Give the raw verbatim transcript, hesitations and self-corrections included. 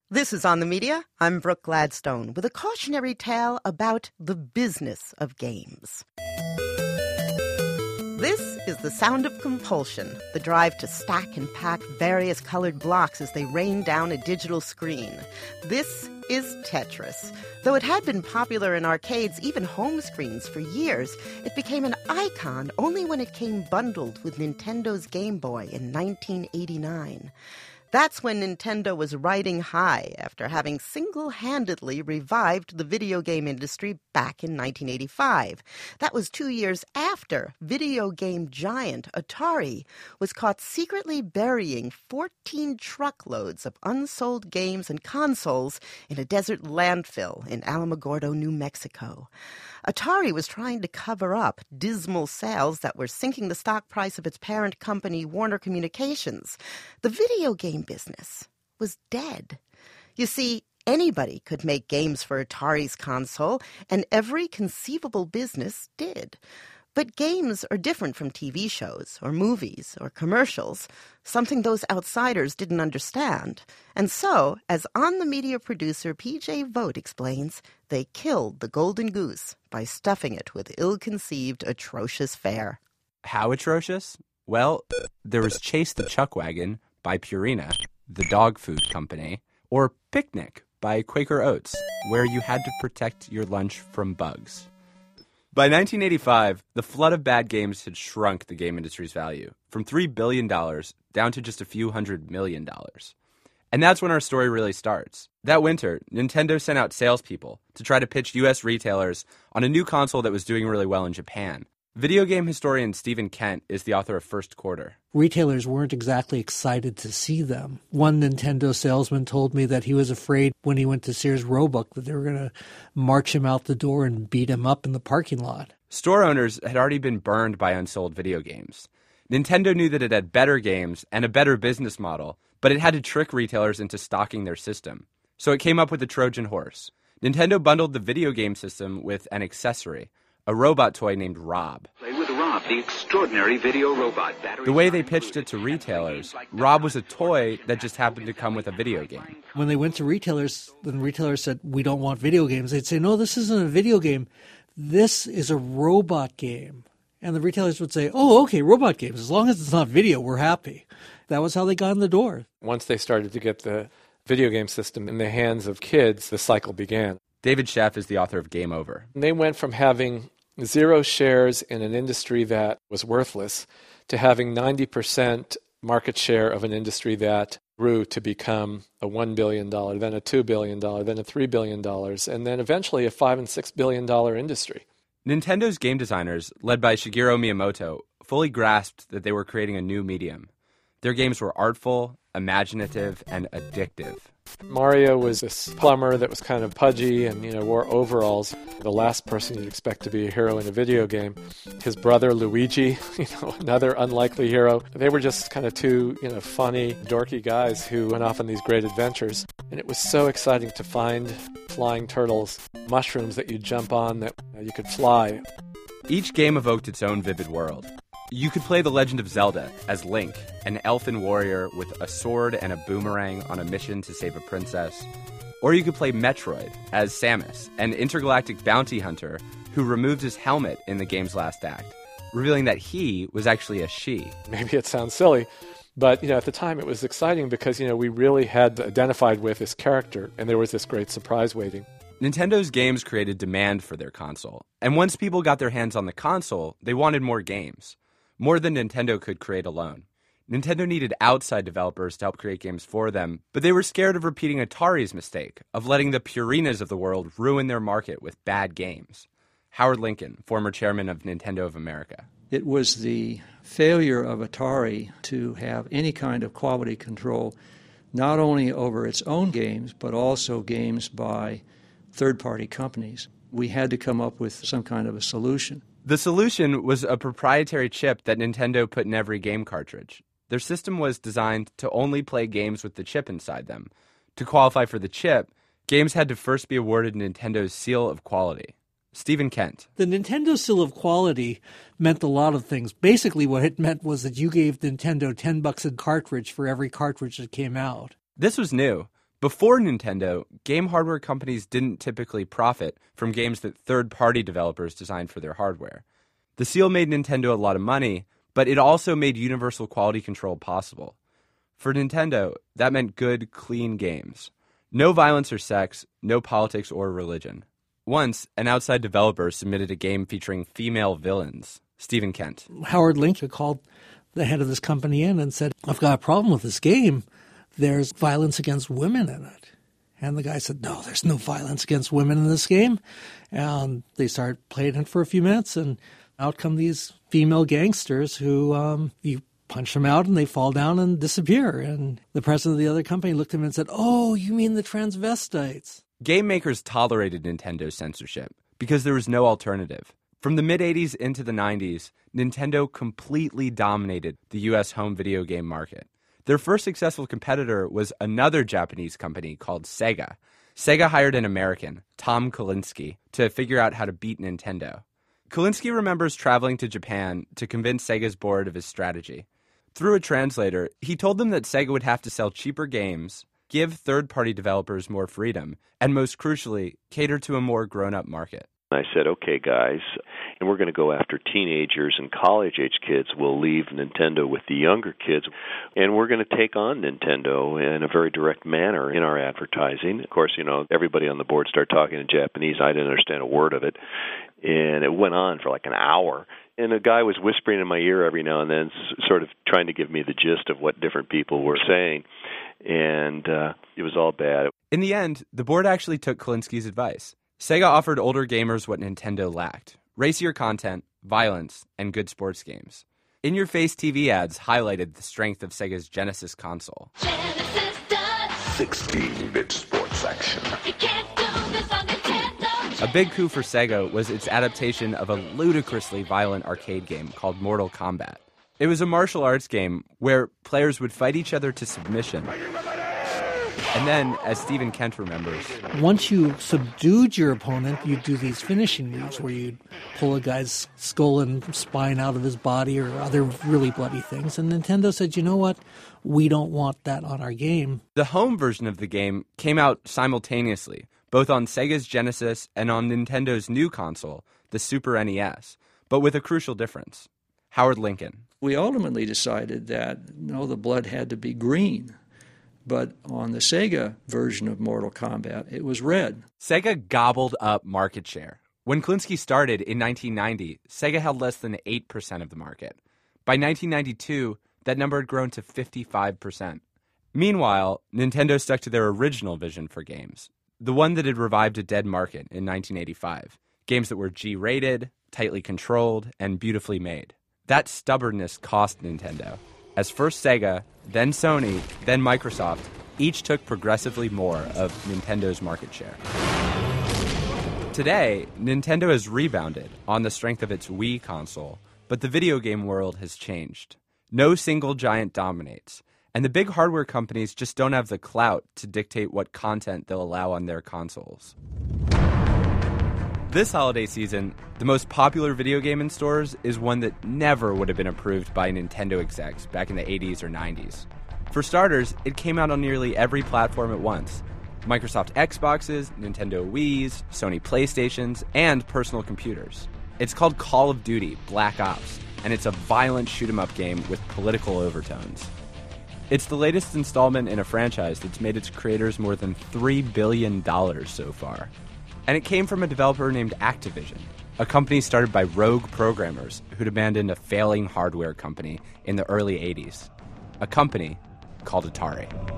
This is On the Media. I'm Brooke Gladstone with a cautionary tale about the business of games. This is the sound of compulsion, the drive to stack and pack various colored blocks as they rain down a digital screen. This is Tetris. Though it had been popular in arcades, even home screens, for years, it became an icon only when it came bundled with Nintendo's Game Boy in nineteen eighty-nine. That's when Nintendo was riding high after having single-handedly revived the video game industry back in nineteen eighty-five. That was two years after video game giant Atari was caught secretly burying fourteen truckloads of unsold games and consoles in a desert landfill in Alamogordo, New Mexico. Atari was trying to cover up dismal sales that were sinking the stock price of its parent company, Warner Communications. The video game business was dead. You see, anybody could make games for Atari's console, and every conceivable business did. But games are different from T V shows or movies or commercials, something those outsiders didn't understand. And so, as On the Media producer P J Vogt explains, they killed the golden goose by stuffing it with ill-conceived, atrocious fare. How atrocious? Well, there was Chase the Chuckwagon by Purina, the dog food company, or Picnic by Quaker Oats, where you had to protect your lunch from bugs. By nineteen eighty-five, the flood of bad games had shrunk the game industry's value from three billion dollars down to just a few hundred million dollars. And that's when our story really starts. That winter, Nintendo sent out salespeople to try to pitch U S retailers on a new console that was doing really well in Japan. Video game historian Stephen Kent is the author of First Quarter. Retailers weren't exactly excited to see them. One Nintendo salesman told me that he was afraid when he went to Sears Roebuck that they were going to march him out the door and beat him up in the parking lot. Store owners had already been burned by unsold video games. Nintendo knew that it had better games and a better business model, but it had to trick retailers into stocking their system. So it came up with the Trojan horse. Nintendo bundled the video game system with an accessory, a robot toy named Rob. Play with Rob, the extraordinary video robot. The way they pitched it to retailers, Rob was a toy that just happened to come with a video game. When they went to retailers, then retailers said, we don't want video games. They'd say, no, this isn't a video game. This is a robot game. And the retailers would say, oh, okay, robot games. As long as it's not video, we're happy. That was how they got in the door. Once they started to get the video game system in the hands of kids, the cycle began. David Sheff is the author of Game Over. And they went from having zero shares in an industry that was worthless to having ninety percent market share of an industry that grew to become a one billion dollars, then a two billion dollars, then a three billion dollars, and then eventually a five and six billion dollars industry. Nintendo's game designers, led by Shigeru Miyamoto, fully grasped that they were creating a new medium. Their games were artful, imaginative, and addictive. Mario was this plumber that was kind of pudgy and, you know, wore overalls. The last person you'd expect to be a hero in a video game. His brother Luigi, you know, another unlikely hero. They were just kind of two, you know, funny, dorky guys who went off on these great adventures. And it was so exciting to find flying turtles, mushrooms that you jump on that uh, you could fly. Each game evoked its own vivid world. You could play The Legend of Zelda as Link, an elfin warrior with a sword and a boomerang on a mission to save a princess. Or you could play Metroid as Samus, an intergalactic bounty hunter who removed his helmet in the game's last act, revealing that he was actually a she. Maybe it sounds silly, but you know, at the time it was exciting because, you know, we really had identified with this character and there was this great surprise waiting. Nintendo's games created demand for their console. And once people got their hands on the console, they wanted more games. More than Nintendo could create alone. Nintendo needed outside developers to help create games for them, but they were scared of repeating Atari's mistake of letting the Purinas of the world ruin their market with bad games. Howard Lincoln, former chairman of Nintendo of America. It was the failure of Atari to have any kind of quality control, not only over its own games, but also games by third-party companies. We had to come up with some kind of a solution. The solution was a proprietary chip that Nintendo put in every game cartridge. Their system was designed to only play games with the chip inside them. To qualify for the chip, games had to first be awarded Nintendo's seal of quality. Stephen Kent. The Nintendo seal of quality meant a lot of things. Basically, what it meant was that you gave Nintendo ten bucks a cartridge for every cartridge that came out. This was new. Before Nintendo, game hardware companies didn't typically profit from games that third-party developers designed for their hardware. The Seal made Nintendo a lot of money, but it also made universal quality control possible. For Nintendo, that meant good, clean games. No violence or sex, no politics or religion. Once, an outside developer submitted a game featuring female villains. Stephen Kent. Howard Lincoln called the head of this company in and said, I've got a problem with this game. There's violence against women in it. And the guy said, no, there's no violence against women in this game. And they started playing it for a few minutes, and out come these female gangsters who um, you punch them out and they fall down and disappear. And the president of the other company looked at him and said, oh, you mean the transvestites? Game makers tolerated Nintendo's censorship because there was no alternative. From the mid-eighties into the nineties, Nintendo completely dominated the U S home video game market. Their first successful competitor was another Japanese company called Sega. Sega hired an American, Tom Kalinske, to figure out how to beat Nintendo. Kalinske remembers traveling to Japan to convince Sega's board of his strategy. Through a translator, he told them that Sega would have to sell cheaper games, give third-party developers more freedom, and most crucially, cater to a more grown-up market. I said, okay, guys, and we're going to go after teenagers and college-age kids. We'll leave Nintendo with the younger kids, and we're going to take on Nintendo in a very direct manner in our advertising. Of course, you know, everybody on the board started talking in Japanese. I didn't understand a word of it, and it went on for like an hour. And a guy was whispering in my ear every now and then, sort of trying to give me the gist of what different people were saying, and uh, it was all bad. In the end, the board actually took Kalinske's advice. Sega offered older gamers what Nintendo lacked: racier content, violence, and good sports games. In-your-face T V ads highlighted the strength of Sega's Genesis console. Genesis does sixteen-bit sports action. You can't do this on Nintendo. A big coup for Sega was its adaptation of a ludicrously violent arcade game called Mortal Kombat. It was a martial arts game where players would fight each other to submission. And then, as Stephen Kent remembers, once you subdued your opponent, you'd do these finishing moves where you'd pull a guy's skull and spine out of his body or other really bloody things. And Nintendo said, you know what? We don't want that on our game. The home version of the game came out simultaneously, both on Sega's Genesis and on Nintendo's new console, the Super N E S, but with a crucial difference. Howard Lincoln. We ultimately decided that, no, the blood had to be green. But on the Sega version of Mortal Kombat, it was red. Sega gobbled up market share. When Kalinske started in nineteen ninety, Sega held less than eight percent of the market. By nineteen ninety-two, that number had grown to fifty-five percent. Meanwhile, Nintendo stuck to their original vision for games, the one that had revived a dead market in nineteen eighty-five. Games that were G-rated, tightly controlled, and beautifully made. That stubbornness cost Nintendo, as first Sega, then Sony, then Microsoft, each took progressively more of Nintendo's market share. Today, Nintendo has rebounded on the strength of its Wii console, but the video game world has changed. No single giant dominates, and the big hardware companies just don't have the clout to dictate what content they'll allow on their consoles. This holiday season, the most popular video game in stores is one that never would have been approved by Nintendo execs back in the eighties or nineties. For starters, it came out on nearly every platform at once. Microsoft Xboxes, Nintendo Wiis, Sony PlayStations, and personal computers. It's called Call of Duty Black Ops, and it's a violent shoot-'em-up game with political overtones. It's the latest installment in a franchise that's made its creators more than three billion dollars so far. And it came from a developer named Activision, a company started by rogue programmers who'd abandoned a failing hardware company in the early eighties. A company called Atari.